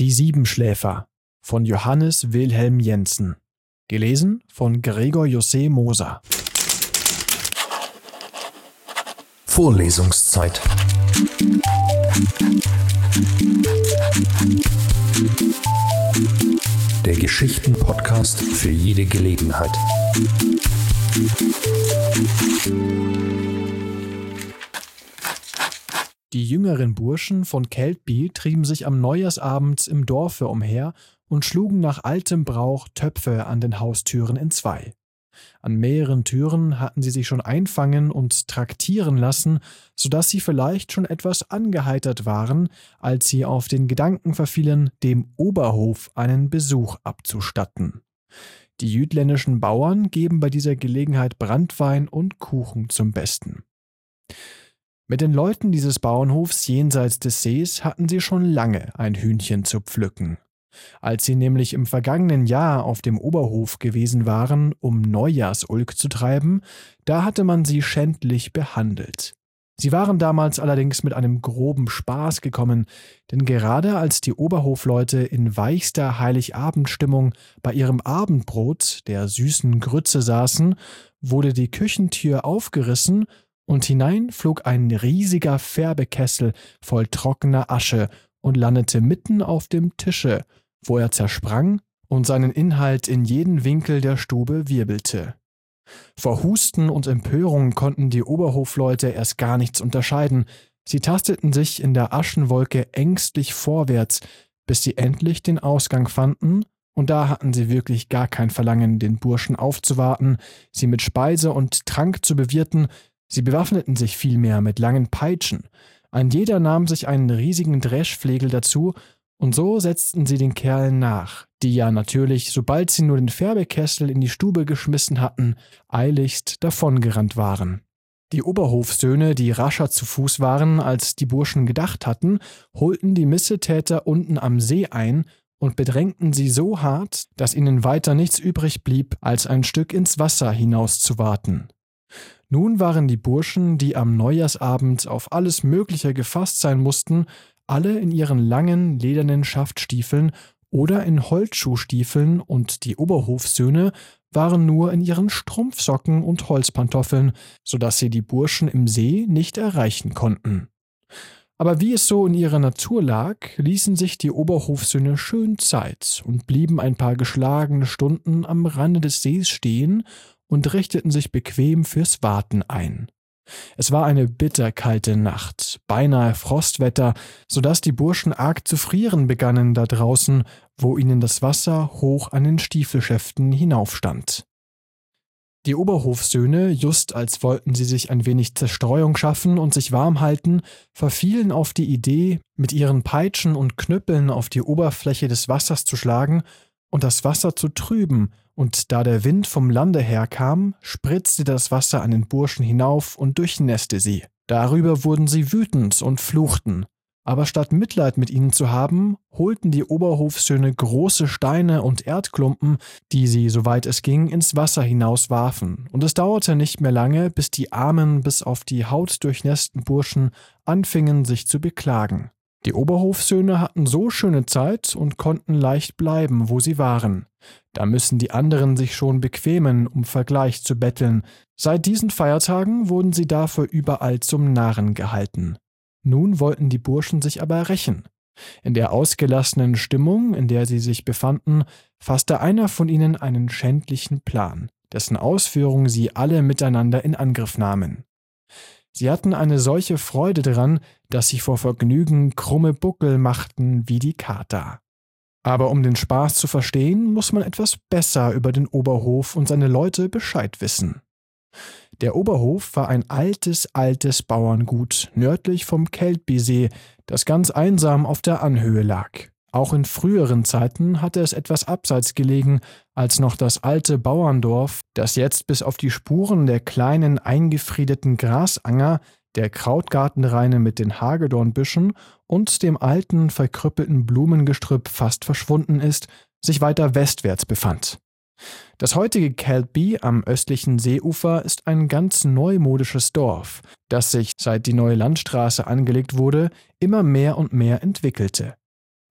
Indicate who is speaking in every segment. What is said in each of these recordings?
Speaker 1: Die Siebenschläfer von Johannes Wilhelm Jensen. Gelesen von Gregor José Moser.
Speaker 2: Vorlesungszeit. Der Geschichten-Podcast für jede Gelegenheit.
Speaker 1: Die jüngeren Burschen von Keltby trieben sich am Neujahrsabend im Dorfe umher und schlugen nach altem Brauch Töpfe an den Haustüren entzwei. An mehreren Türen hatten sie sich schon einfangen und traktieren lassen, sodass sie vielleicht schon etwas angeheitert waren, als sie auf den Gedanken verfielen, dem Oberhof einen Besuch abzustatten. Die jütländischen Bauern geben bei dieser Gelegenheit Branntwein und Kuchen zum Besten. Mit den Leuten dieses Bauernhofs jenseits des Sees hatten sie schon lange ein Hühnchen zu pflücken. Als sie nämlich im vergangenen Jahr auf dem Oberhof gewesen waren, um Neujahrsulk zu treiben, da hatte man sie schändlich behandelt. Sie waren damals allerdings mit einem groben Spaß gekommen, denn gerade als die Oberhofleute in weichster Heiligabendstimmung bei ihrem Abendbrot, der süßen Grütze, saßen, wurde die Küchentür aufgerissen und hinein flog ein riesiger Färbekessel voll trockener Asche und landete mitten auf dem Tische, wo er zersprang und seinen Inhalt in jeden Winkel der Stube wirbelte. Vor Husten und Empörung konnten die Oberhofleute erst gar nichts unterscheiden. Sie tasteten sich in der Aschenwolke ängstlich vorwärts, bis sie endlich den Ausgang fanden, und da hatten sie wirklich gar kein Verlangen, den Burschen aufzuwarten, sie mit Speise und Trank zu bewirten. Sie bewaffneten sich vielmehr mit langen Peitschen. Ein jeder nahm sich einen riesigen Dreschflegel dazu, und so setzten sie den Kerlen nach, die ja natürlich, sobald sie nur den Färbekessel in die Stube geschmissen hatten, eiligst davongerannt waren. Die Oberhofsöhne, die rascher zu Fuß waren, als die Burschen gedacht hatten, holten die Missetäter unten am See ein und bedrängten sie so hart, dass ihnen weiter nichts übrig blieb, als ein Stück ins Wasser hinauszuwarten. Nun waren die Burschen, die am Neujahrsabend auf alles Mögliche gefasst sein mussten, alle in ihren langen, ledernen Schaftstiefeln oder in Holzschuhstiefeln, und die Oberhofsöhne waren nur in ihren Strumpfsocken und Holzpantoffeln, sodass sie die Burschen im See nicht erreichen konnten. Aber wie es so in ihrer Natur lag, ließen sich die Oberhofsöhne schön Zeit und blieben ein paar geschlagene Stunden am Rande des Sees stehen und richteten sich bequem fürs Warten ein. Es war eine bitterkalte Nacht, beinahe Frostwetter, sodass die Burschen arg zu frieren begannen da draußen, wo ihnen das Wasser hoch an den Stiefelschäften hinaufstand. Die Oberhofsöhne, just als wollten sie sich ein wenig Zerstreuung schaffen und sich warm halten, verfielen auf die Idee, mit ihren Peitschen und Knüppeln auf die Oberfläche des Wassers zu schlagen und das Wasser zu trüben, und da der Wind vom Lande herkam, spritzte das Wasser an den Burschen hinauf und durchnässte sie. Darüber wurden sie wütend und fluchten. Aber statt Mitleid mit ihnen zu haben, holten die Oberhofsöhne große Steine und Erdklumpen, die sie, soweit es ging, ins Wasser hinauswarfen, und es dauerte nicht mehr lange, bis die armen, bis auf die Haut durchnässten Burschen anfingen, sich zu beklagen. Die Oberhofsöhne hatten so schöne Zeit und konnten leicht bleiben, wo sie waren. Da müssen die anderen sich schon bequemen, um Vergleich zu betteln. Seit diesen Feiertagen wurden sie dafür überall zum Narren gehalten. Nun wollten die Burschen sich aber rächen. In der ausgelassenen Stimmung, in der sie sich befanden, fasste einer von ihnen einen schändlichen Plan, dessen Ausführung sie alle miteinander in Angriff nahmen. Sie hatten eine solche Freude daran, dass sie vor Vergnügen krumme Buckel machten wie die Kater. Aber um den Spaß zu verstehen, muss man etwas besser über den Oberhof und seine Leute Bescheid wissen. Der Oberhof war ein altes Bauerngut nördlich vom Keltbysee, das ganz einsam auf der Anhöhe lag. Auch in früheren Zeiten hatte es etwas abseits gelegen, als noch das alte Bauerndorf, das jetzt bis auf die Spuren der kleinen eingefriedeten Grasanger, der Krautgartenraine mit den Hagedornbüschen und dem alten, verkrüppelten Blumengestrüpp fast verschwunden ist, sich weiter westwärts befand. Das heutige Keltby am östlichen Seeufer ist ein ganz neumodisches Dorf, das sich, seit die neue Landstraße angelegt wurde, immer mehr und mehr entwickelte.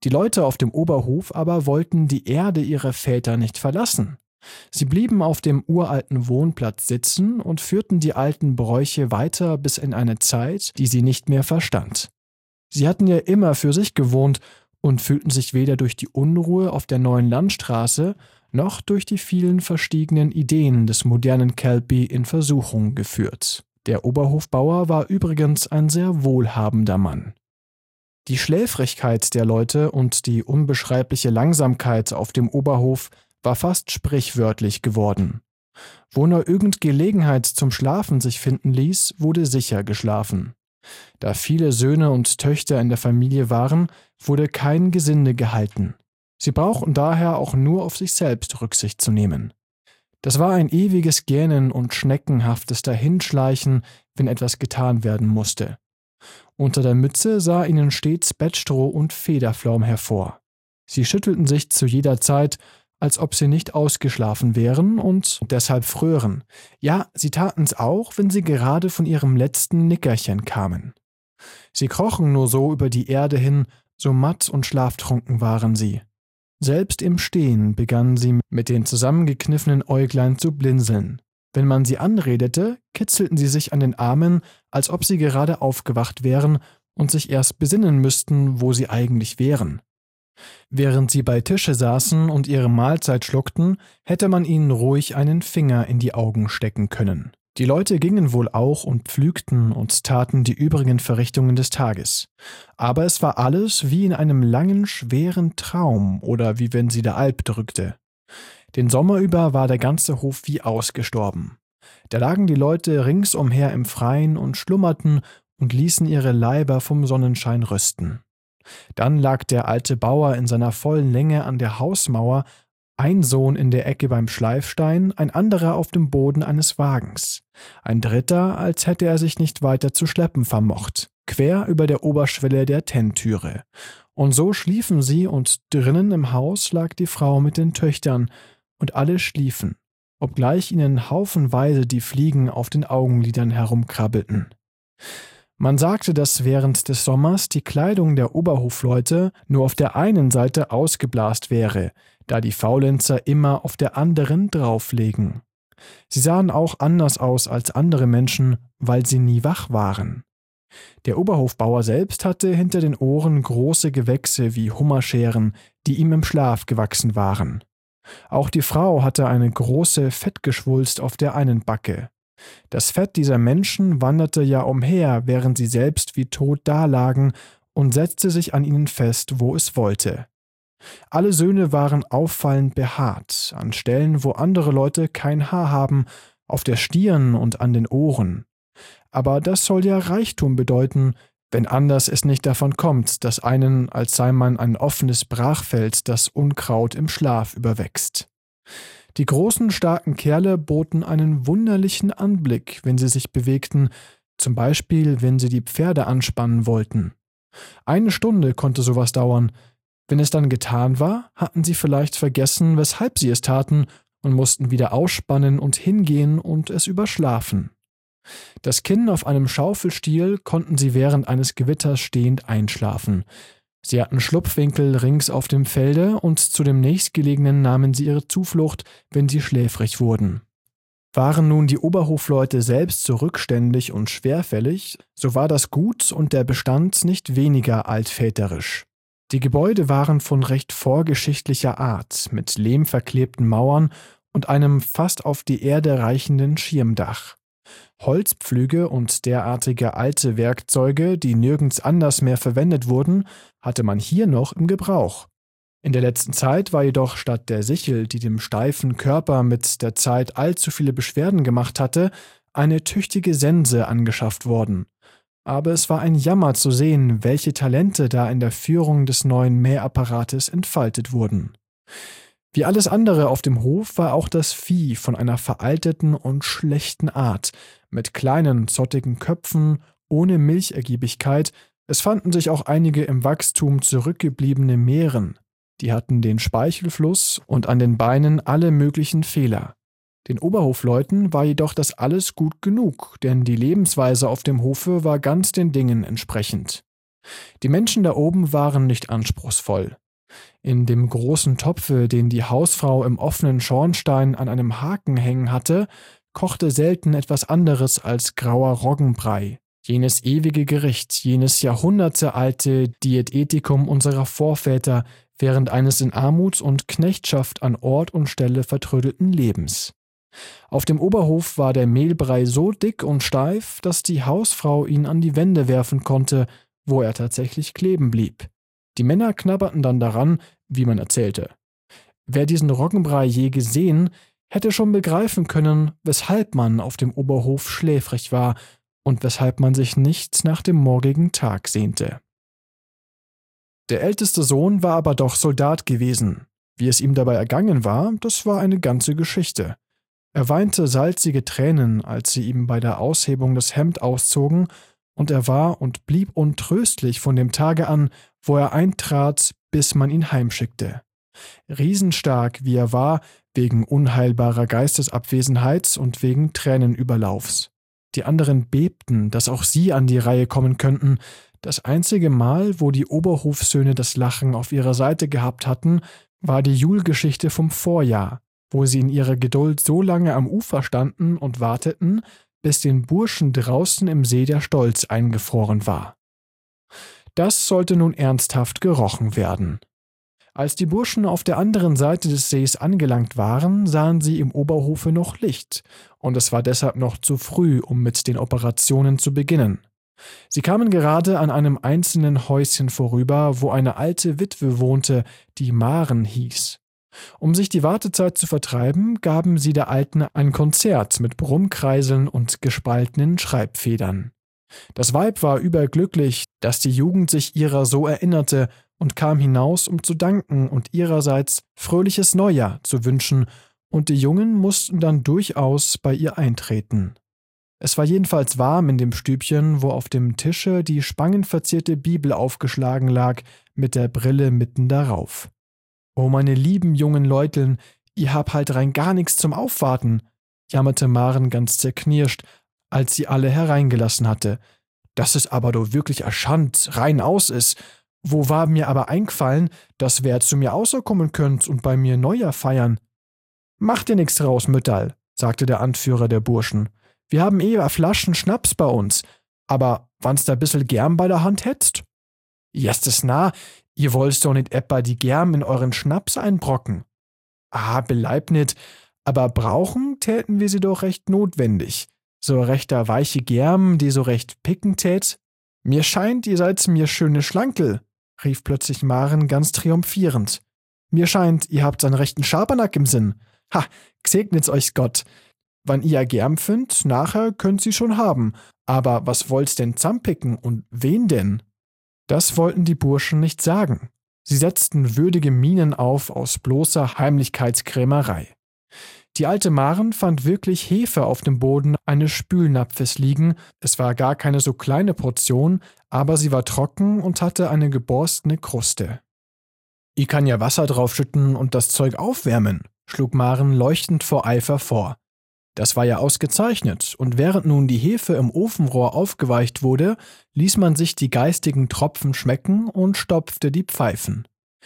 Speaker 1: Die Leute auf dem Oberhof aber wollten die Erde ihrer Väter nicht verlassen. Sie blieben auf dem uralten Wohnplatz sitzen und führten die alten Bräuche weiter bis in eine Zeit, die sie nicht mehr verstand. Sie hatten ja immer für sich gewohnt und fühlten sich weder durch die Unruhe auf der neuen Landstraße noch durch die vielen verstiegenen Ideen des modernen Kelpie in Versuchung geführt. Der Oberhofbauer war übrigens ein sehr wohlhabender Mann. Die Schläfrigkeit der Leute und die unbeschreibliche Langsamkeit auf dem Oberhof war fast sprichwörtlich geworden. Wo nur irgend Gelegenheit zum Schlafen sich finden ließ, wurde sicher geschlafen. Da viele Söhne und Töchter in der Familie waren, wurde kein Gesinde gehalten. Sie brauchten daher auch nur auf sich selbst Rücksicht zu nehmen. Das war ein ewiges Gähnen und schneckenhaftes Dahinschleichen, wenn etwas getan werden musste. Unter der Mütze sah ihnen stets Bettstroh und Federflaum hervor. Sie schüttelten sich zu jeder Zeit, als ob sie nicht ausgeschlafen wären und deshalb frören. Ja, sie taten's auch, wenn sie gerade von ihrem letzten Nickerchen kamen. Sie krochen nur so über die Erde hin, so matt und schlaftrunken waren sie. Selbst im Stehen begannen sie mit den zusammengekniffenen Äuglein zu blinzeln. Wenn man sie anredete, kitzelten sie sich an den Armen, als ob sie gerade aufgewacht wären und sich erst besinnen müssten, wo sie eigentlich wären. Während sie bei Tische saßen und ihre Mahlzeit schluckten, hätte man ihnen ruhig einen Finger in die Augen stecken können. Die Leute gingen wohl auch und pflügten und taten die übrigen Verrichtungen des Tages. Aber es war alles wie in einem langen, schweren Traum oder wie wenn sie der Alp drückte. Den Sommer über war der ganze Hof wie ausgestorben. Da lagen die Leute ringsumher im Freien und schlummerten und ließen ihre Leiber vom Sonnenschein rösten. Dann lag der alte Bauer in seiner vollen Länge an der Hausmauer, ein Sohn in der Ecke beim Schleifstein, ein anderer auf dem Boden eines Wagens, ein dritter, als hätte er sich nicht weiter zu schleppen vermocht, quer über der Oberschwelle der Tenntüre. Und so schliefen sie, und drinnen im Haus lag die Frau mit den Töchtern, und alle schliefen, obgleich ihnen haufenweise die Fliegen auf den Augenlidern herumkrabbelten. Man sagte, dass während des Sommers die Kleidung der Oberhofleute nur auf der einen Seite ausgeblast wäre, da die Faulenzer immer auf der anderen drauflegen. Sie sahen auch anders aus als andere Menschen, weil sie nie wach waren. Der Oberhofbauer selbst hatte hinter den Ohren große Gewächse wie Hummerscheren, die ihm im Schlaf gewachsen waren. Auch die Frau hatte eine große Fettgeschwulst auf der einen Backe. Das Fett dieser Menschen wanderte ja umher, während sie selbst wie tot dalagen, und setzte sich an ihnen fest, wo es wollte. Alle Söhne waren auffallend behaart, an Stellen, wo andere Leute kein Haar haben, auf der Stirn und an den Ohren. Aber das soll ja Reichtum bedeuten, wenn anders es nicht davon kommt, dass einen, als sei man ein offenes Brachfeld, das Unkraut im Schlaf überwächst. Die großen, starken Kerle boten einen wunderlichen Anblick, wenn sie sich bewegten, zum Beispiel, wenn sie die Pferde anspannen wollten. 1 Stunde konnte sowas dauern. Wenn es dann getan war, hatten sie vielleicht vergessen, weshalb sie es taten, und mussten wieder ausspannen und hingehen und es überschlafen. Das Kinn auf einem Schaufelstiel konnten sie während eines Gewitters stehend einschlafen. Sie hatten Schlupfwinkel rings auf dem Felde, und zu dem nächstgelegenen nahmen sie ihre Zuflucht, wenn sie schläfrig wurden. Waren nun die Oberhofleute selbst so rückständig und schwerfällig, so war das Gut und der Bestand nicht weniger altväterisch. Die Gebäude waren von recht vorgeschichtlicher Art, mit lehmverklebten Mauern und einem fast auf die Erde reichenden Schirmdach. Holzpflüge und derartige alte Werkzeuge, die nirgends anders mehr verwendet wurden, hatte man hier noch im Gebrauch. In der letzten Zeit war jedoch statt der Sichel, die dem steifen Körper mit der Zeit allzu viele Beschwerden gemacht hatte, eine tüchtige Sense angeschafft worden. Aber es war ein Jammer zu sehen, welche Talente da in der Führung des neuen Mähapparates entfaltet wurden. Wie alles andere auf dem Hof war auch das Vieh von einer veralteten und schlechten Art, mit kleinen, zottigen Köpfen, ohne Milchergiebigkeit. Es fanden sich auch einige im Wachstum zurückgebliebene Mähren. Die hatten den Speichelfluss und an den Beinen alle möglichen Fehler. Den Oberhofleuten war jedoch das alles gut genug, denn die Lebensweise auf dem Hofe war ganz den Dingen entsprechend. Die Menschen da oben waren nicht anspruchsvoll. In dem großen Topfe, den die Hausfrau im offenen Schornstein an einem Haken hängen hatte, kochte selten etwas anderes als grauer Roggenbrei, jenes ewige Gericht, jenes jahrhundertealte Diätetikum unserer Vorväter während eines in Armut und Knechtschaft an Ort und Stelle vertrödelten Lebens. Auf dem Oberhof war der Mehlbrei so dick und steif, dass die Hausfrau ihn an die Wände werfen konnte, wo er tatsächlich kleben blieb. Die Männer knabberten dann daran, wie man erzählte. Wer diesen Roggenbrei je gesehen, hätte schon begreifen können, weshalb man auf dem Oberhof schläfrig war und weshalb man sich nicht nach dem morgigen Tag sehnte. Der älteste Sohn war aber doch Soldat gewesen. Wie es ihm dabei ergangen war, das war eine ganze Geschichte. Er weinte salzige Tränen, als sie ihm bei der Aushebung das Hemd auszogen, und er war und blieb untröstlich von dem Tage an, wo er eintrat, bis man ihn heimschickte. Riesenstark wie er war, wegen unheilbarer Geistesabwesenheit und wegen Tränenüberlaufs. Die anderen bebten, dass auch sie an die Reihe kommen könnten. Das einzige Mal, wo die Oberhofsöhne das Lachen auf ihrer Seite gehabt hatten, war die Julgeschichte vom Vorjahr, wo sie in ihrer Geduld so lange am Ufer standen und warteten, bis den Burschen draußen im See der Stolz eingefroren war. Das sollte nun ernsthaft gerochen werden. Als die Burschen auf der anderen Seite des Sees angelangt waren, sahen sie im Oberhofe noch Licht, und es war deshalb noch zu früh, um mit den Operationen zu beginnen. Sie kamen gerade an einem einzelnen Häuschen vorüber, wo eine alte Witwe wohnte, die Maren hieß. Um sich die Wartezeit zu vertreiben, gaben sie der Alten ein Konzert mit Brummkreiseln und gespaltenen Schreibfedern. Das Weib war überglücklich, dass die Jugend sich ihrer so erinnerte, und kam hinaus, um zu danken und ihrerseits fröhliches Neujahr zu wünschen, und die Jungen mussten dann durchaus bei ihr eintreten. Es war jedenfalls warm in dem Stübchen, wo auf dem Tische die spangenverzierte Bibel aufgeschlagen lag, mit der Brille mitten darauf. »Oh, meine lieben jungen Leuteln, ihr habt halt rein gar nichts zum Aufwarten«, jammerte Maren ganz zerknirscht, als sie alle hereingelassen hatte. »Das ist aber doch wirklich erschand, rein aus ist. Wo war mir aber eingefallen, dass wer zu mir außerkommen könnt und bei mir Neujahr feiern?« »Mach dir nix draus, Mütterl«, sagte der Anführer der Burschen. »Wir haben a Flaschen Schnaps bei uns, aber wann's da bissel Germ bei der Hand hättst?« »Jastes na, ihr wollt's doch nicht etwa die Germ in euren Schnaps einbrocken.« »Ah, beleib nit, aber brauchen täten wir sie doch recht notwendig. So rechter weiche Germ, die so recht picken tät.« »Mir scheint, ihr seid mir schöne Schlankel«, rief plötzlich Maren ganz triumphierend. »Mir scheint, ihr habt einen rechten Schabernack im Sinn. Ha, gsegnet's euch Gott. Wann ihr Germ findt, nachher könnt sie schon haben. Aber was wollt's denn zampicken und wen denn?« Das wollten die Burschen nicht sagen. Sie setzten würdige Mienen auf aus bloßer Heimlichkeitskrämerei. Die alte Maren fand wirklich Hefe auf dem Boden eines Spülnapfes liegen. Es war gar keine so kleine Portion, aber sie war trocken und hatte eine geborstene Kruste. »I kann ja Wasser draufschütten und das Zeug aufwärmen«, schlug Maren leuchtend vor Eifer vor. Das war ja ausgezeichnet, und während nun die Hefe im Ofenrohr aufgeweicht wurde, ließ man sich die geistigen Tropfen schmecken und stopfte die Pfeifen.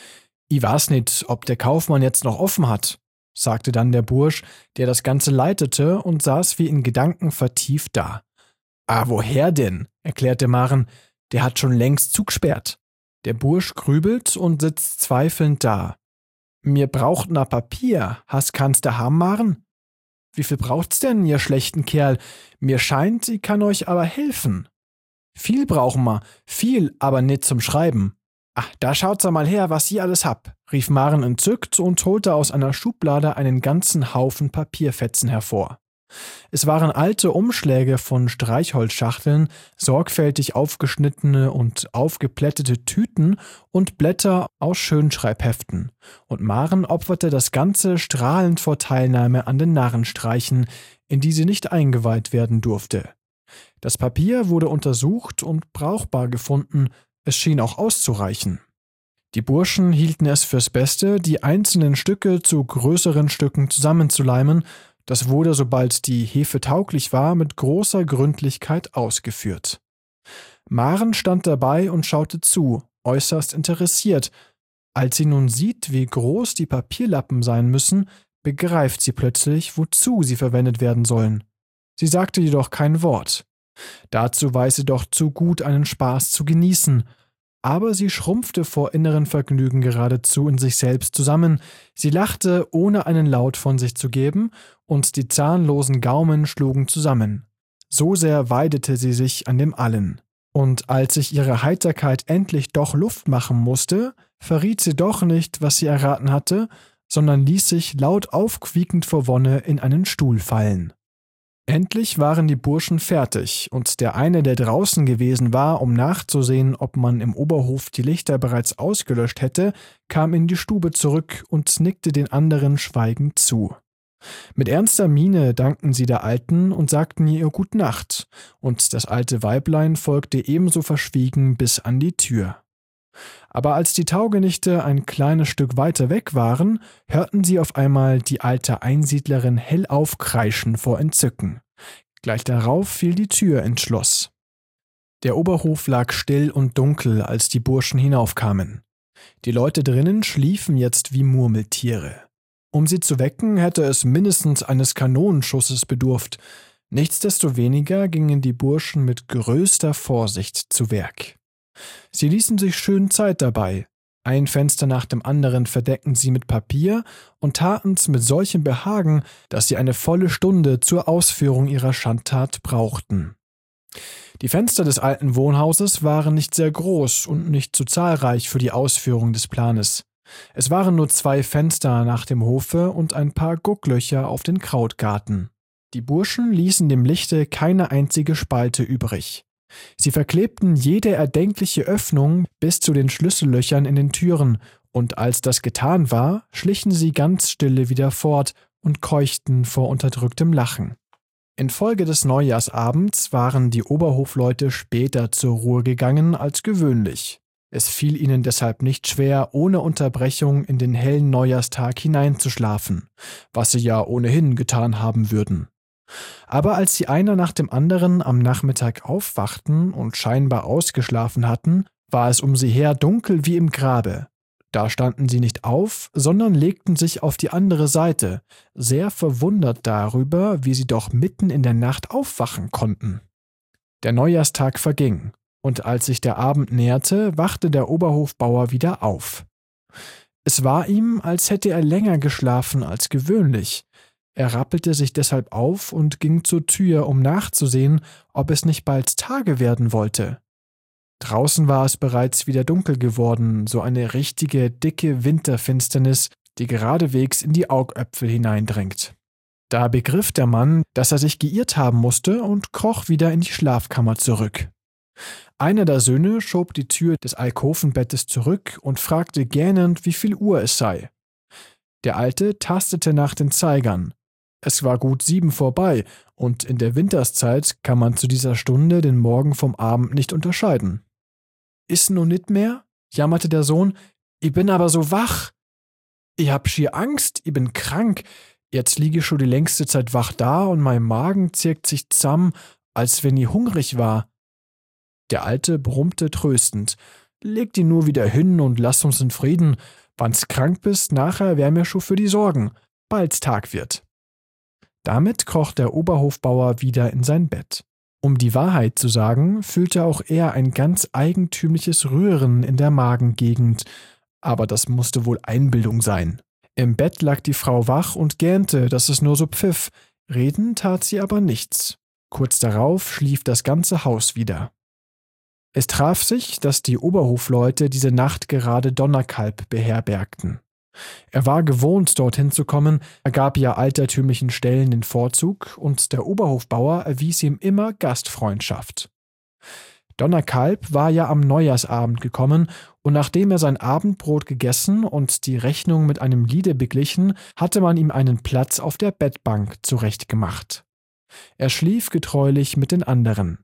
Speaker 1: »I weiß nit, ob der Kaufmann jetzt noch offen hat«, sagte dann der Bursch, der das Ganze leitete, und saß wie in Gedanken vertieft da. »Ah, woher denn?«, erklärte Maren, »der hat schon längst zugesperrt.« Der Bursch grübelt und sitzt zweifelnd da. »Mir braucht na Papier, hast kannst da haben, Maren?« »Wie viel braucht's denn, ihr schlechten Kerl? Mir scheint, ich kann euch aber helfen.« »Viel brauchen wir, viel, aber nit zum Schreiben.« »Ach, da schaut's mal her, was ihr alles habt«, rief Maren entzückt und holte aus einer Schublade einen ganzen Haufen Papierfetzen hervor. Es waren alte Umschläge von Streichholzschachteln, sorgfältig aufgeschnittene und aufgeplättete Tüten und Blätter aus Schönschreibheften, und Maren opferte das Ganze strahlend vor Teilnahme an den Narrenstreichen, in die sie nicht eingeweiht werden durfte. Das Papier wurde untersucht und brauchbar gefunden, es schien auch auszureichen. Die Burschen hielten es fürs Beste, die einzelnen Stücke zu größeren Stücken zusammenzuleimen. Das wurde, sobald die Hefe tauglich war, mit großer Gründlichkeit ausgeführt. Maren stand dabei und schaute zu, äußerst interessiert. Als sie nun sieht, wie groß die Papierlappen sein müssen, begreift sie plötzlich, wozu sie verwendet werden sollen. Sie sagte jedoch kein Wort. Dazu weiß sie doch zu gut, einen Spaß zu genießen. Aber sie schrumpfte vor inneren Vergnügen geradezu in sich selbst zusammen. Sie lachte, ohne einen Laut von sich zu geben, und die zahnlosen Gaumen schlugen zusammen. So sehr weidete sie sich an dem Allen. Und als sich ihre Heiterkeit endlich doch Luft machen musste, verriet sie doch nicht, was sie erraten hatte, sondern ließ sich laut aufquiekend vor Wonne in einen Stuhl fallen. Endlich waren die Burschen fertig, und der eine, der draußen gewesen war, um nachzusehen, ob man im Oberhof die Lichter bereits ausgelöscht hätte, kam in die Stube zurück und nickte den anderen schweigend zu. Mit ernster Miene dankten sie der Alten und sagten ihr Gut Nacht, und das alte Weiblein folgte ebenso verschwiegen bis an die Tür. Aber als die Taugenichte ein kleines Stück weiter weg waren, hörten sie auf einmal die alte Einsiedlerin hell aufkreischen vor Entzücken. Gleich darauf fiel die Tür ins Schloss. Der Oberhof lag still und dunkel, als die Burschen hinaufkamen. Die Leute drinnen schliefen jetzt wie Murmeltiere. Um sie zu wecken, hätte es mindestens eines Kanonenschusses bedurft. Nichtsdestoweniger gingen die Burschen mit größter Vorsicht zu Werk. Sie ließen sich schön Zeit dabei. Ein Fenster nach dem anderen verdeckten sie mit Papier und taten's mit solchem Behagen, dass sie eine volle Stunde zur Ausführung ihrer Schandtat brauchten. Die Fenster des alten Wohnhauses waren nicht sehr groß und nicht zu zahlreich für die Ausführung des Planes. Es waren nur 2 Fenster nach dem Hofe und ein paar Gucklöcher auf den Krautgarten. Die Burschen ließen dem Lichte keine einzige Spalte übrig. Sie verklebten jede erdenkliche Öffnung bis zu den Schlüssellöchern in den Türen, und als das getan war, schlichen sie ganz stille wieder fort und keuchten vor unterdrücktem Lachen. Infolge des Neujahrsabends waren die Oberhofleute später zur Ruhe gegangen als gewöhnlich. Es fiel ihnen deshalb nicht schwer, ohne Unterbrechung in den hellen Neujahrstag hineinzuschlafen, was sie ja ohnehin getan haben würden. Aber als sie einer nach dem anderen am Nachmittag aufwachten und scheinbar ausgeschlafen hatten, war es um sie her dunkel wie im Grabe. Da standen sie nicht auf, sondern legten sich auf die andere Seite, sehr verwundert darüber, wie sie doch mitten in der Nacht aufwachen konnten. Der Neujahrstag verging, und als sich der Abend näherte, wachte der Oberhofbauer wieder auf. Es war ihm, als hätte er länger geschlafen als gewöhnlich. Er rappelte sich deshalb auf und ging zur Tür, um nachzusehen, ob es nicht bald Tage werden wollte. Draußen war es bereits wieder dunkel geworden, so eine richtige, dicke Winterfinsternis, die geradewegs in die Augäpfel hineindringt. Da begriff der Mann, dass er sich geirrt haben musste und kroch wieder in die Schlafkammer zurück. Einer der Söhne schob die Tür des Alkovenbettes zurück und fragte gähnend, wie viel Uhr es sei. Der Alte tastete nach den Zeigern. Es war gut 7 vorbei, und in der Winterszeit kann man zu dieser Stunde den Morgen vom Abend nicht unterscheiden. »Is nu nit mehr?« jammerte der Sohn. »Ich bin aber so wach. Ich hab schier Angst, ich bin krank. Jetzt liege ich schon die längste Zeit wach da und mein Magen zirkt sich zusammen, als wenn ich hungrig war.« Der Alte brummte tröstend. »Leg die nur wieder hin und lass uns in Frieden. Wann's krank bist, nachher wär mir schon für die Sorgen. Bald's Tag wird.« Damit kroch der Oberhofbauer wieder in sein Bett. Um die Wahrheit zu sagen, fühlte auch er ein ganz eigentümliches Rühren in der Magengegend, aber das musste wohl Einbildung sein. Im Bett lag die Frau wach und gähnte, dass es nur so pfiff, reden tat sie aber nichts. Kurz darauf schlief das ganze Haus wieder. Es traf sich, dass die Oberhofleute diese Nacht gerade Donnerkalb beherbergten. Er war gewohnt, dorthin zu kommen, er gab ja altertümlichen Stellen den Vorzug, und der Oberhofbauer erwies ihm immer Gastfreundschaft. Donnerkalb war ja am Neujahrsabend gekommen, und nachdem er sein Abendbrot gegessen und die Rechnung mit einem Liede beglichen, hatte man ihm einen Platz auf der Bettbank zurechtgemacht. Er schlief getreulich mit den anderen.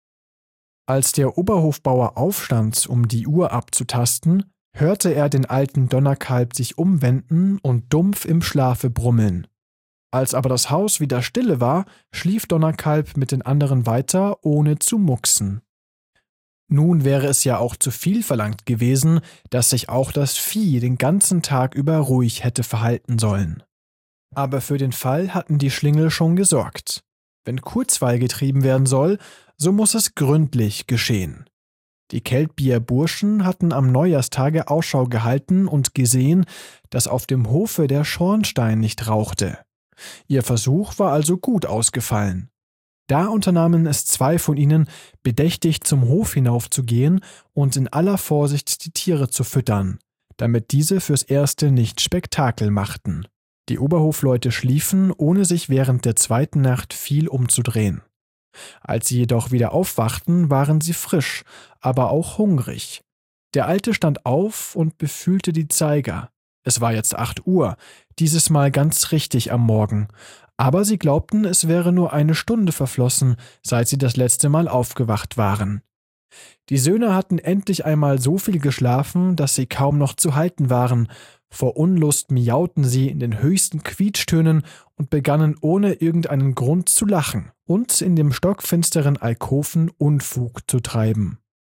Speaker 1: Als der Oberhofbauer aufstand, um die Uhr abzutasten, hörte er den alten Donnerkalb sich umwenden und dumpf im Schlafe brummeln. Als aber das Haus wieder stille war, schlief Donnerkalb mit den anderen weiter, ohne zu mucksen. Nun wäre es ja auch zu viel verlangt gewesen, dass sich auch das Vieh den ganzen Tag über ruhig hätte verhalten sollen. Aber für den Fall hatten die Schlingel schon gesorgt. Wenn Kurzweil getrieben werden soll, so muss es gründlich geschehen. Die Keltbier-Burschen hatten am Neujahrstage Ausschau gehalten und gesehen, dass auf dem Hofe der Schornstein nicht rauchte. Ihr Versuch war also gut ausgefallen. Da unternahmen es 2 von ihnen, bedächtig zum Hof hinaufzugehen und in aller Vorsicht die Tiere zu füttern, damit diese fürs Erste nicht Spektakel machten. Die Oberhofleute schliefen, ohne sich während der 2. Nacht viel umzudrehen. Als sie jedoch wieder aufwachten, waren sie frisch, aber auch hungrig. Der Alte stand auf und befühlte die Zeiger. Es war jetzt 8 Uhr, dieses Mal ganz richtig am Morgen, aber sie glaubten, es wäre nur 1 Stunde verflossen, seit sie das letzte Mal aufgewacht waren. Die Söhne hatten endlich einmal so viel geschlafen, dass sie kaum noch zu halten waren. Vor Unlust miauten sie in den höchsten Quietschtönen und begannen ohne irgendeinen Grund zu lachen und in dem stockfinsteren Alkoven Unfug zu treiben.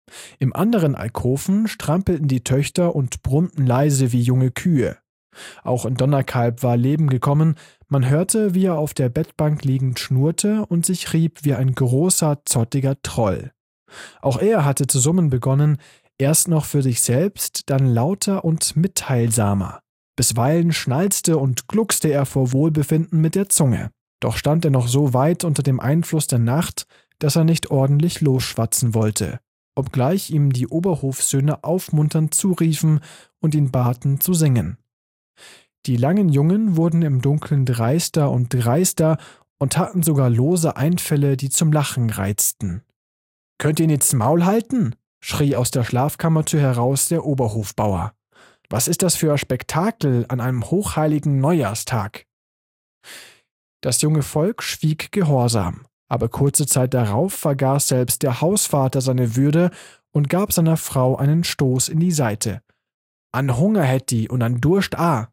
Speaker 1: Im anderen Alkoven strampelten die Töchter und brummten leise wie junge Kühe. Auch in Donnerkalb war Leben gekommen, man hörte, wie er auf der Bettbank liegend schnurrte und sich rieb wie ein großer, zottiger Troll. Auch er hatte zu summen begonnen, erst noch für sich selbst, dann lauter und mitteilsamer. Bisweilen schnalzte und gluckste er vor Wohlbefinden mit der Zunge. Doch stand er noch so weit unter dem Einfluss der Nacht, dass er nicht ordentlich losschwatzen wollte, obgleich ihm die Oberhofsöhne aufmunternd zuriefen und ihn baten zu singen. Die langen Jungen wurden im Dunkeln dreister und dreister und hatten sogar lose Einfälle, die zum Lachen reizten. »Könnt ihr nichts Maul halten?« schrie aus der Schlafkammertür heraus der Oberhofbauer. »Was ist das für ein Spektakel an einem hochheiligen Neujahrstag?« Das junge Volk schwieg gehorsam, aber kurze Zeit darauf vergaß selbst der Hausvater seine Würde und gab seiner Frau einen Stoß in die Seite. »An Hunger hätt die und an Durst a!«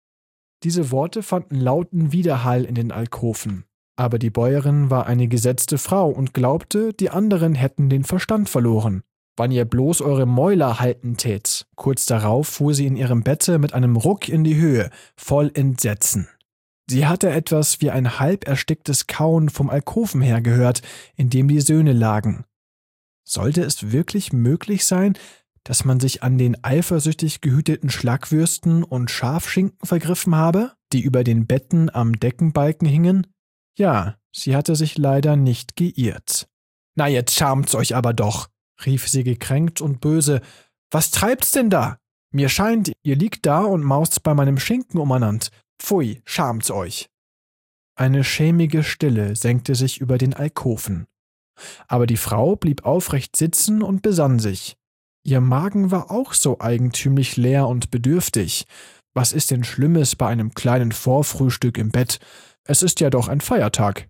Speaker 1: Diese Worte fanden lauten Widerhall in den Alkoven. Aber die Bäuerin war eine gesetzte Frau und glaubte, die anderen hätten den Verstand verloren. »Wann ihr bloß eure Mäuler halten tät!« Kurz darauf fuhr sie in ihrem Bette mit einem Ruck in die Höhe, voll Entsetzen. Sie hatte etwas wie ein halb ersticktes Kauen vom Alkoven her gehört, in dem die Söhne lagen. Sollte es wirklich möglich sein, dass man sich an den eifersüchtig gehüteten Schlackwürsten und Schafschinken vergriffen habe, die über den Betten am Deckenbalken hingen? Ja, sie hatte sich leider nicht geirrt. »Na, jetzt schamt's euch aber doch«, rief sie gekränkt und böse. »Was treibt's denn da? Mir scheint, ihr liegt da und maust bei meinem Schinken umeinander. Pfui, schamt's euch!« Eine schämige Stille senkte sich über den Alkoven. Aber die Frau blieb aufrecht sitzen und besann sich. Ihr Magen war auch so eigentümlich leer und bedürftig. Was ist denn Schlimmes bei einem kleinen Vorfrühstück im Bett? Es ist ja doch ein Feiertag.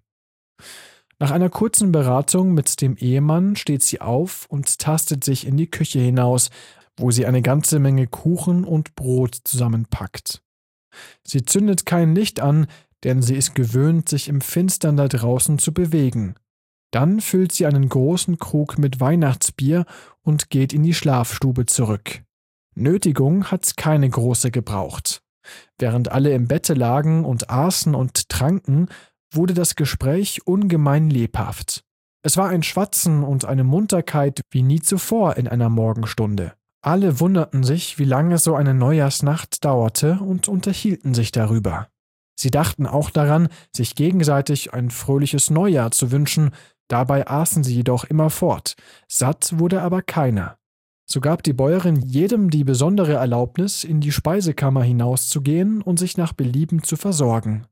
Speaker 1: Nach einer kurzen Beratung mit dem Ehemann steht sie auf und tastet sich in die Küche hinaus, wo sie eine ganze Menge Kuchen und Brot zusammenpackt. Sie zündet kein Licht an, denn sie ist gewöhnt, sich im Finstern da draußen zu bewegen. Dann füllt sie einen großen Krug mit Weihnachtsbier und geht in die Schlafstube zurück. Nötigung hat's keine große gebraucht. Während alle im Bette lagen und aßen und tranken, wurde das Gespräch ungemein lebhaft. Es war ein Schwatzen und eine Munterkeit wie nie zuvor in einer Morgenstunde. Alle wunderten sich, wie lange so eine Neujahrsnacht dauerte und unterhielten sich darüber. Sie dachten auch daran, sich gegenseitig ein fröhliches Neujahr zu wünschen, dabei aßen sie jedoch immerfort. Satt wurde aber keiner. So gab die Bäuerin jedem die besondere Erlaubnis, in die Speisekammer hinauszugehen und sich nach Belieben zu versorgen.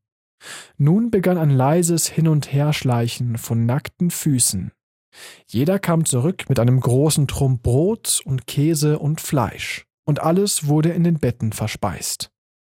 Speaker 1: Nun begann ein leises Hin- und Herschleichen von nackten Füßen. Jeder kam zurück mit einem großen Trump Brot und Käse und Fleisch, und alles wurde in den Betten verspeist.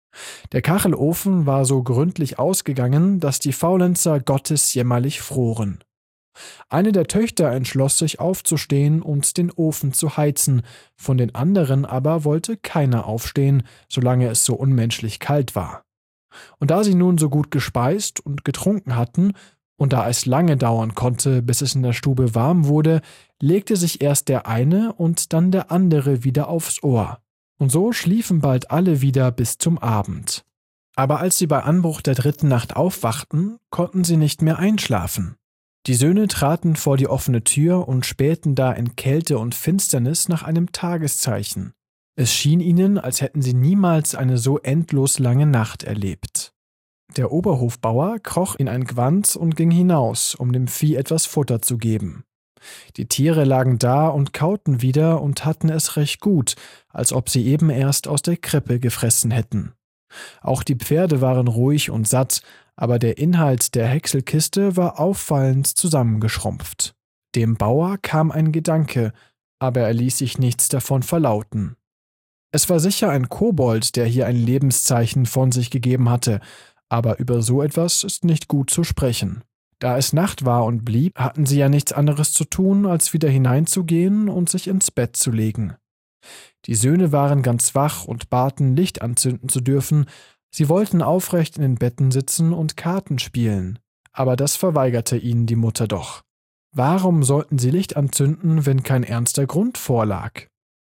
Speaker 1: Der Kachelofen war so gründlich ausgegangen, dass die Faulenzer gottesjämmerlich froren. Eine der Töchter entschloss sich aufzustehen und den Ofen zu heizen, von den anderen aber wollte keiner aufstehen, solange es so unmenschlich kalt war. Und da sie nun so gut gespeist und getrunken hatten, Und da es lange dauern konnte, bis es in der Stube warm wurde, legte sich erst der eine und dann der andere wieder aufs Ohr. Und so schliefen bald alle wieder bis zum Abend. Aber als sie bei Anbruch der 3. Nacht aufwachten, konnten sie nicht mehr einschlafen. Die Söhne traten vor die offene Tür und spähten da in Kälte und Finsternis nach einem Tageszeichen. Es schien ihnen, als hätten sie niemals eine so endlos lange Nacht erlebt. Der Oberhofbauer kroch in ein Gewand und ging hinaus, um dem Vieh etwas Futter zu geben. Die Tiere lagen da und kauten wieder und hatten es recht gut, als ob sie eben erst aus der Krippe gefressen hätten. Auch die Pferde waren ruhig und satt, aber der Inhalt der Häckselkiste war auffallend zusammengeschrumpft. Dem Bauer kam ein Gedanke, aber er ließ sich nichts davon verlauten. Es war sicher ein Kobold, der hier ein Lebenszeichen von sich gegeben hatte, aber über so etwas ist nicht gut zu sprechen. Da es Nacht war und blieb, hatten sie ja nichts anderes zu tun, als wieder hineinzugehen und sich ins Bett zu legen. Die Söhne waren ganz wach und baten, Licht anzünden zu dürfen. Sie wollten aufrecht in den Betten sitzen und Karten spielen, aber das verweigerte ihnen die Mutter doch. Warum sollten sie Licht anzünden, wenn kein ernster Grund vorlag?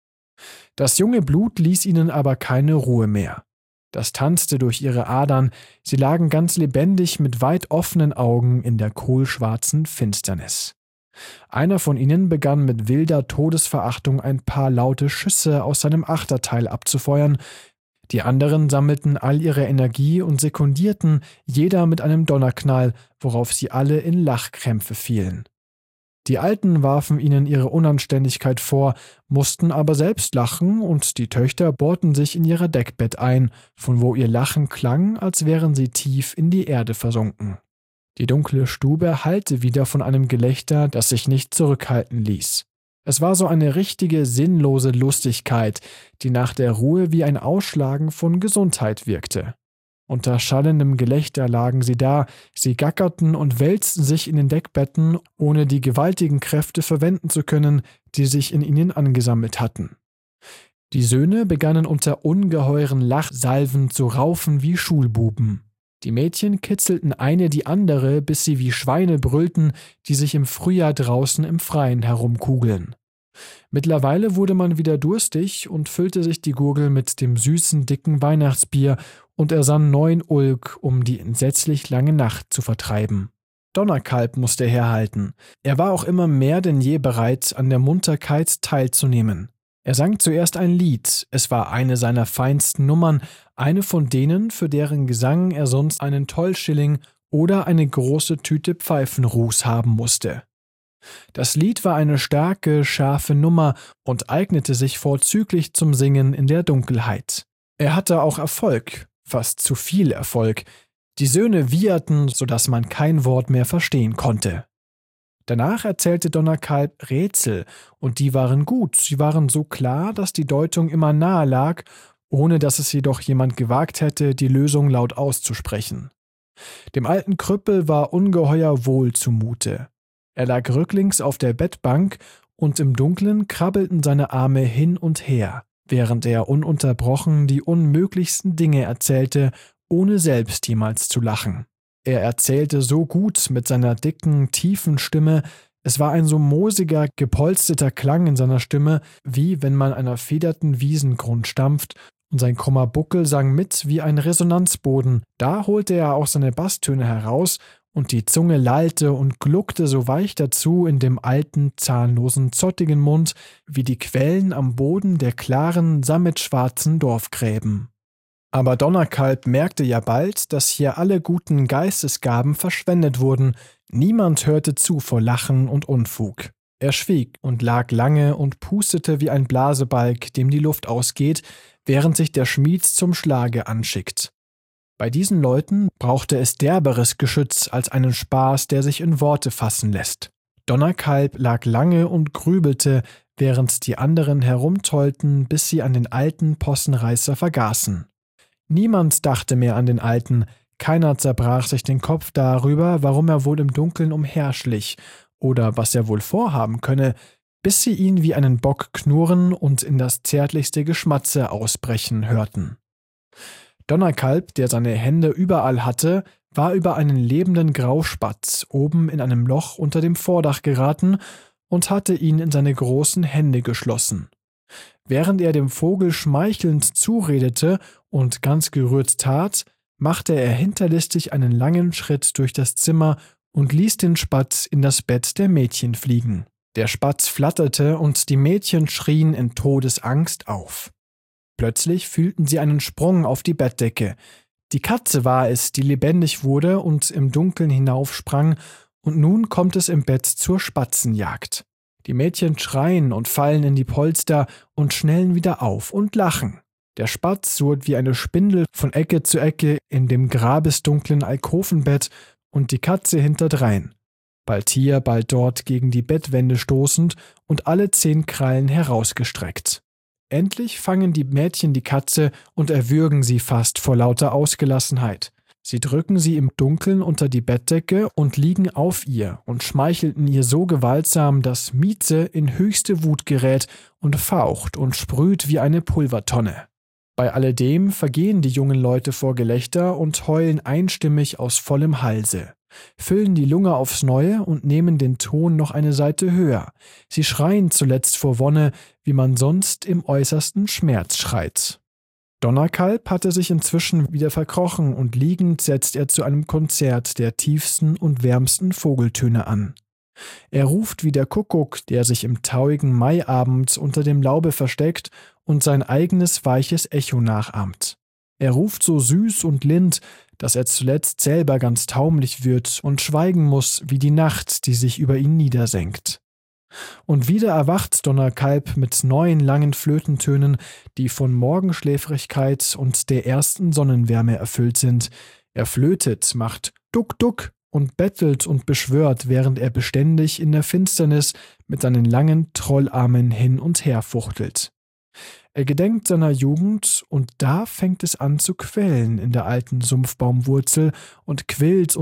Speaker 1: Das junge Blut ließ ihnen aber keine Ruhe mehr. Das tanzte durch ihre Adern, sie lagen ganz lebendig mit weit offenen Augen in der kohlschwarzen Finsternis. Einer von ihnen begann mit wilder Todesverachtung ein paar laute Schüsse aus seinem Achterteil abzufeuern, die anderen sammelten all ihre Energie und sekundierten, jeder mit einem Donnerknall, worauf sie alle in Lachkrämpfe fielen. Die Alten warfen ihnen ihre Unanständigkeit vor, mussten aber selbst lachen, und die Töchter bohrten sich in ihr Deckbett ein, von wo ihr Lachen klang, als wären sie tief in die Erde versunken. Die dunkle Stube hallte wieder von einem Gelächter, das sich nicht zurückhalten ließ. Es war so eine richtige sinnlose Lustigkeit, die nach der Ruhe wie ein Ausschlagen von Gesundheit wirkte. Unter schallendem Gelächter lagen sie da, sie gackerten und wälzten sich in den Deckbetten, ohne die gewaltigen Kräfte verwenden zu können, die sich in ihnen angesammelt hatten. Die Söhne begannen unter ungeheuren Lachsalven zu raufen wie Schulbuben. Die Mädchen kitzelten eine die andere, bis sie wie Schweine brüllten, die sich im Frühjahr draußen im Freien herumkugeln. Mittlerweile wurde man wieder durstig und füllte sich die Gurgel mit dem süßen, dicken Weihnachtsbier und ersann neuen Ulk, um die entsetzlich lange Nacht zu vertreiben. Donnerkalb musste herhalten. Er war auch immer mehr denn je bereit, an der Munterkeit teilzunehmen. Er sang zuerst ein Lied, es war eine seiner feinsten Nummern, eine von denen, für deren Gesang er sonst einen Tollschilling oder eine große Tüte Pfeifenruß haben musste. Das Lied war eine starke, scharfe Nummer und eignete sich vorzüglich zum Singen in der Dunkelheit. Er hatte auch Erfolg, fast zu viel Erfolg. Die Söhne wieherten, sodass man kein Wort mehr verstehen konnte. Danach erzählte Donnerkalb Rätsel, und die waren gut, sie waren so klar, dass die Deutung immer nahe lag, ohne dass es jedoch jemand gewagt hätte, die Lösung laut auszusprechen. Dem alten Krüppel war ungeheuer wohl zumute. Er lag rücklings auf der Bettbank, und im Dunkeln krabbelten seine Arme hin und her, während er ununterbrochen die unmöglichsten Dinge erzählte, ohne selbst jemals zu lachen. Er erzählte so gut mit seiner dicken, tiefen Stimme, es war ein so moosiger, gepolsterter Klang in seiner Stimme, wie wenn man einer federten Wiesengrund stampft, und sein krummer Buckel sang mit wie ein Resonanzboden. Da holte er auch seine Basstöne heraus, und die Zunge lallte und gluckte so weich dazu in dem alten, zahnlosen, zottigen Mund, wie die Quellen am Boden der klaren, sammetschwarzen Dorfgräben. Aber Donnerkalb merkte ja bald, dass hier alle guten Geistesgaben verschwendet wurden. Niemand hörte zu vor Lachen und Unfug. Er schwieg und lag lange und pustete wie ein Blasebalg, dem die Luft ausgeht, während sich der Schmied zum Schlage anschickt. Bei diesen Leuten brauchte es derberes Geschütz als einen Spaß, der sich in Worte fassen lässt. Donnerkalb lag lange und grübelte, während die anderen herumtollten, bis sie an den alten Possenreißer vergaßen. Niemand dachte mehr an den Alten, keiner zerbrach sich den Kopf darüber, warum er wohl im Dunkeln umherschlich oder was er wohl vorhaben könne, bis sie ihn wie einen Bock knurren und in das zärtlichste Geschmatze ausbrechen hörten. Donnerkalb, der seine Hände überall hatte, war über einen lebenden Grauspatz oben in einem Loch unter dem Vordach geraten und hatte ihn in seine großen Hände geschlossen. Während er dem Vogel schmeichelnd zuredete und ganz gerührt tat, machte er hinterlistig einen langen Schritt durch das Zimmer und ließ den Spatz in das Bett der Mädchen fliegen. Der Spatz flatterte und die Mädchen schrien in Todesangst auf. Plötzlich fühlten sie einen Sprung auf die Bettdecke. Die Katze war es, die lebendig wurde und im Dunkeln hinaufsprang, und nun kommt es im Bett zur Spatzenjagd. Die Mädchen schreien und fallen in die Polster und schnellen wieder auf und lachen. Der Spatz surrt wie eine Spindel von Ecke zu Ecke in dem grabesdunklen Alkovenbett und die Katze hinterdrein. Bald hier, bald dort gegen die Bettwände stoßend und alle 10 Krallen herausgestreckt. Endlich fangen die Mädchen die Katze und erwürgen sie fast vor lauter Ausgelassenheit. Sie drücken sie im Dunkeln unter die Bettdecke und liegen auf ihr und schmeichelten ihr so gewaltsam, dass Mieze in höchste Wut gerät und faucht und sprüht wie eine Pulvertonne. Bei alledem vergehen die jungen Leute vor Gelächter und heulen einstimmig aus vollem Halse, füllen die Lunge aufs Neue und nehmen den Ton noch eine Seite höher. Sie schreien zuletzt vor Wonne, wie man sonst im äußersten Schmerz schreit. Donnerkalb hatte sich inzwischen wieder verkrochen und liegend setzt er zu einem Konzert der tiefsten und wärmsten Vogeltöne an. Er ruft wie der Kuckuck, der sich im tauigen Maiabend unter dem Laube versteckt und sein eigenes weiches Echo nachahmt. Er ruft so süß und lind, dass er zuletzt selber ganz taumlich wird und schweigen muss wie die Nacht, die sich über ihn niedersenkt. Und wieder erwacht Donnerkalb mit neuen langen Flötentönen, die von Morgenschläfrigkeit und der ersten Sonnenwärme erfüllt sind. Er flötet, macht Duck, Duck und bettelt und beschwört, während er beständig in der Finsternis mit seinen langen Trollarmen hin und her fuchtelt. Er gedenkt seiner Jugend, und da fängt es an zu quellen in der alten Sumpfbaumwurzel und quillt,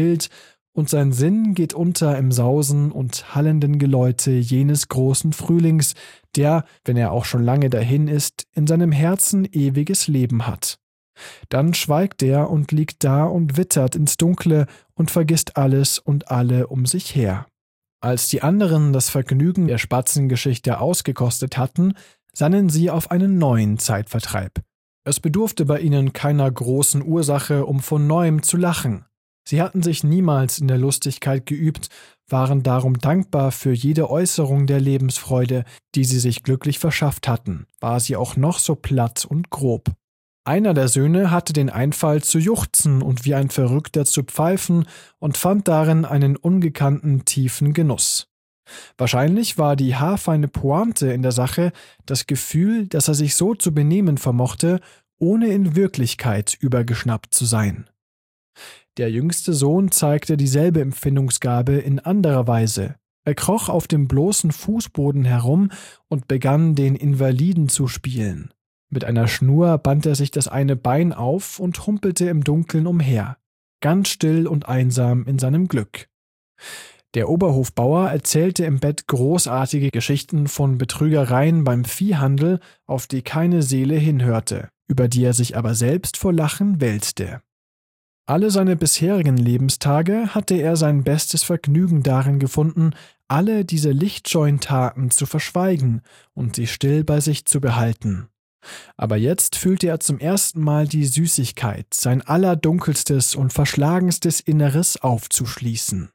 Speaker 1: und sein Sinn geht unter im Sausen und hallenden Geläute jenes großen Frühlings, der, wenn er auch schon lange dahin ist, in seinem Herzen ewiges Leben hat. Dann schweigt er und liegt da und wittert ins Dunkle und vergisst alles und alle um sich her. Als die anderen das Vergnügen der Spatzengeschichte ausgekostet hatten, sannen sie auf einen neuen Zeitvertreib. Es bedurfte bei ihnen keiner großen Ursache, um von neuem zu lachen. Sie hatten sich niemals in der Lustigkeit geübt, waren darum dankbar für jede Äußerung der Lebensfreude, die sie sich glücklich verschafft hatten, war sie auch noch so platt und grob. Einer der Söhne hatte den Einfall zu juchzen und wie ein Verrückter zu pfeifen und fand darin einen ungekannten tiefen Genuss. Wahrscheinlich war die haarfeine Pointe in der Sache das Gefühl, dass er sich so zu benehmen vermochte, ohne in Wirklichkeit übergeschnappt zu sein. Der jüngste Sohn zeigte dieselbe Empfindungsgabe in anderer Weise. Er kroch auf dem bloßen Fußboden herum und begann, den Invaliden zu spielen. Mit einer Schnur band er sich das eine Bein auf und humpelte im Dunkeln umher, ganz still und einsam in seinem Glück. Der Oberhofbauer erzählte im Bett großartige Geschichten von Betrügereien beim Viehhandel, auf die keine Seele hinhörte, über die er sich aber selbst vor Lachen wälzte. Alle seine bisherigen Lebenstage hatte er sein bestes Vergnügen darin gefunden, alle diese lichtscheuen Taten zu verschweigen und sie still bei sich zu behalten. Aber jetzt fühlte er zum ersten Mal die Süßigkeit, sein allerdunkelstes und verschlagenstes Inneres aufzuschließen.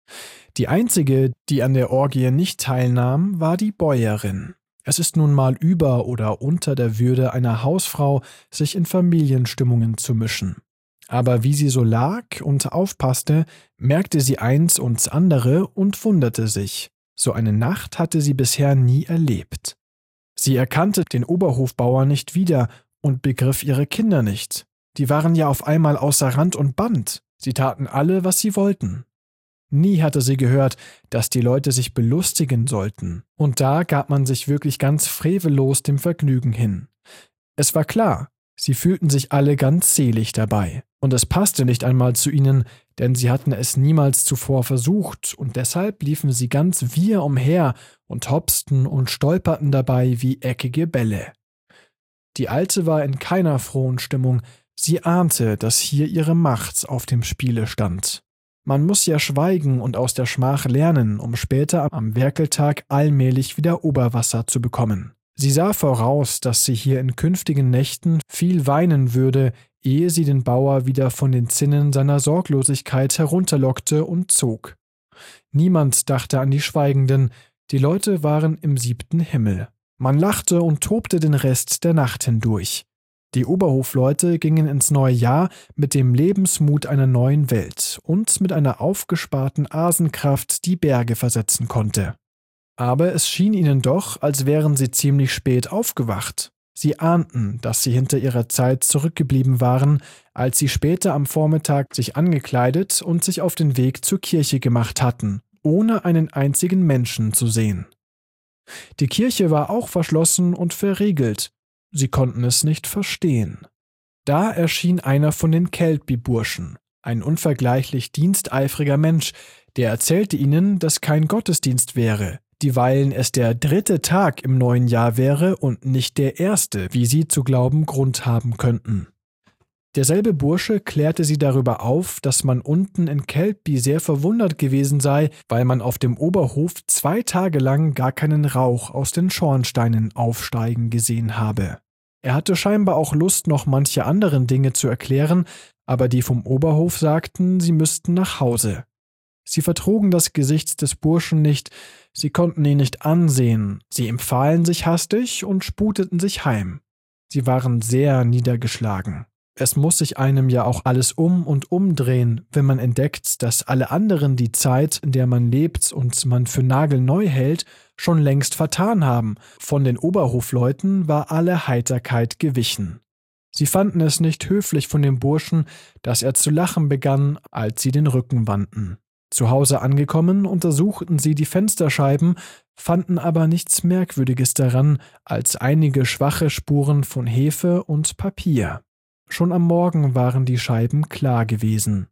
Speaker 1: Die einzige, die an der Orgie nicht teilnahm, war die Bäuerin. Es ist nun mal über oder unter der Würde einer Hausfrau, sich in Familienstimmungen zu mischen. Aber wie sie so lag und aufpasste, merkte sie eins und andere und wunderte sich. So eine Nacht hatte sie bisher nie erlebt. Sie erkannte den Oberhofbauer nicht wieder und begriff ihre Kinder nicht. Die waren ja auf einmal außer Rand und Band. Sie taten alle, was sie wollten. Nie hatte sie gehört, dass die Leute sich belustigen sollten. Und da gab man sich wirklich ganz frevellos dem Vergnügen hin. Es war klar, sie fühlten sich alle ganz selig dabei. Und es passte nicht einmal zu ihnen, denn sie hatten es niemals zuvor versucht, und deshalb liefen sie ganz wirr umher und hopsten und stolperten dabei wie eckige Bälle. Die Alte war in keiner frohen Stimmung, Sie ahnte, dass hier ihre Macht auf dem Spiele stand. Man muss ja schweigen und aus der Schmach lernen, um später am Werkeltag allmählich wieder Oberwasser zu bekommen. Sie sah voraus, dass sie hier in künftigen Nächten viel weinen würde, ehe sie den Bauer wieder von den Zinnen seiner Sorglosigkeit herunterlockte und zog. Niemand dachte an die Schweigenden, die Leute waren im 7. Himmel. Man lachte und tobte den Rest der Nacht hindurch. Die Oberhofleute gingen ins neue Jahr mit dem Lebensmut einer neuen Welt und mit einer aufgesparten Asenkraft, die Berge versetzen konnte. Aber es schien ihnen doch, als wären sie ziemlich spät aufgewacht. Sie ahnten, dass sie hinter ihrer Zeit zurückgeblieben waren, als sie später am Vormittag sich angekleidet und sich auf den Weg zur Kirche gemacht hatten, ohne einen einzigen Menschen zu sehen. Die Kirche war auch verschlossen und verriegelt. Sie konnten es nicht verstehen. Da erschien einer von den Kelpie-Burschen, ein unvergleichlich diensteifriger Mensch, der erzählte ihnen, dass kein Gottesdienst wäre, dieweil es der 3. Tag im neuen Jahr wäre und nicht der 1., wie sie zu glauben Grund haben könnten. Derselbe Bursche klärte sie darüber auf, dass man unten in Kelpie sehr verwundert gewesen sei, weil man auf dem Oberhof 2 Tage lang gar keinen Rauch aus den Schornsteinen aufsteigen gesehen habe. Er hatte scheinbar auch Lust, noch manche anderen Dinge zu erklären, aber die vom Oberhof sagten, sie müssten nach Hause. Sie vertrugen das Gesicht des Burschen nicht, sie konnten ihn nicht ansehen, sie empfahlen sich hastig und sputeten sich heim. Sie waren sehr niedergeschlagen. Es muss sich einem ja auch alles um und umdrehen, wenn man entdeckt, dass alle anderen die Zeit, in der man lebt und man für nagelneu hält, schon längst vertan haben. Von den Oberhofleuten war alle Heiterkeit gewichen. Sie fanden es nicht höflich von dem Burschen, dass er zu lachen begann, als sie den Rücken wandten. Zu Hause angekommen, untersuchten sie die Fensterscheiben, fanden aber nichts Merkwürdiges daran als einige schwache Spuren von Hefe und Papier. Schon am Morgen waren die Scheiben klar gewesen.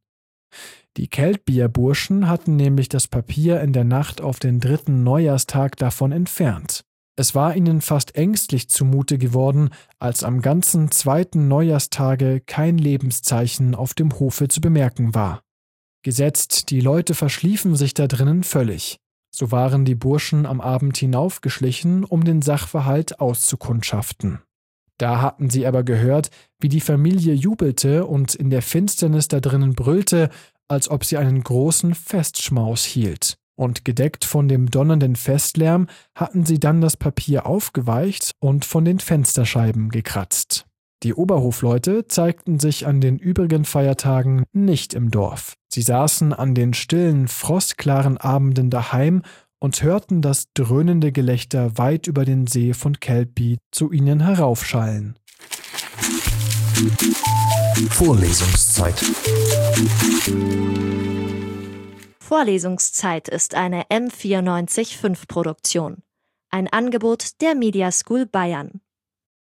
Speaker 1: Die Keltbierburschen hatten nämlich das Papier in der Nacht auf den 3. Neujahrstag davon entfernt. Es war ihnen fast ängstlich zumute geworden, als am ganzen 2. Neujahrstage kein Lebenszeichen auf dem Hofe zu bemerken war. Gesetzt, die Leute verschliefen sich da drinnen völlig. So waren die Burschen am Abend hinaufgeschlichen, um den Sachverhalt auszukundschaften. Da hatten sie aber gehört, wie die Familie jubelte und in der Finsternis da drinnen brüllte, als ob sie einen großen Festschmaus hielt. Und gedeckt von dem donnernden Festlärm hatten sie dann das Papier aufgeweicht und von den Fensterscheiben gekratzt. Die Oberhofleute zeigten sich an den übrigen Feiertagen nicht im Dorf. Sie saßen an den stillen, frostklaren Abenden daheim und hörten das dröhnende Gelächter weit über den See von Kelpie zu ihnen heraufschallen.
Speaker 2: Vorlesungszeit.
Speaker 3: Vorlesungszeit ist eine M94.5 Produktion. Ein Angebot der Media School Bayern.